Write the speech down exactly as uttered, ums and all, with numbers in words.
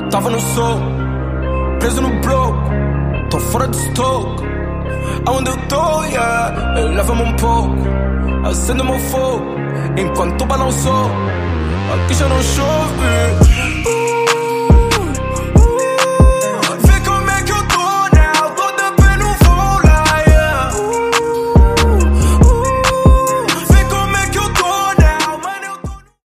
Tava no sol, preso no bloco, tô fora de stock. Aonde eu tô, yeah, leva-me um pouco, acende o meu fogo, enquanto balançou. Aqui já não chove,